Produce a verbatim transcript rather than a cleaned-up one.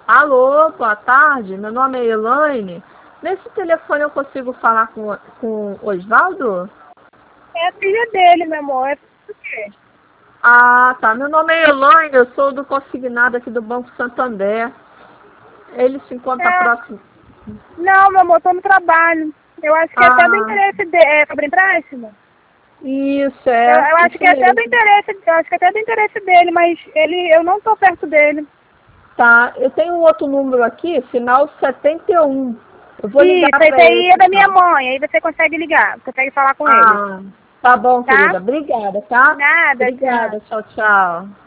Alô, boa tarde, meu nome é Elaine. Nesse telefone eu consigo falar com, com o Osvaldo? É a filha dele, meu amor. É por quê? Ah, tá. Meu nome é Elaine, eu sou do consignado aqui do Banco Santander. Ele se encontra É, próximo. não, meu amor, tô no trabalho. Eu acho que é até do Ah, interesse dele. É sobre empréstimo? isso, Eu, é, eu acho que isso é até do mesmo. interesse, eu acho que é até do interesse dele, mas ele, eu não tô perto dele. Tá, eu tenho um outro número aqui, final setenta e um. Eu vou ligar Isso, para esse aí é esse, da minha então. mãe, aí você consegue ligar, consegue falar com ele, Ah, tá bom, tá? querida. Obrigada, tá? Nada, tchau. Obrigada. Tchau, tchau.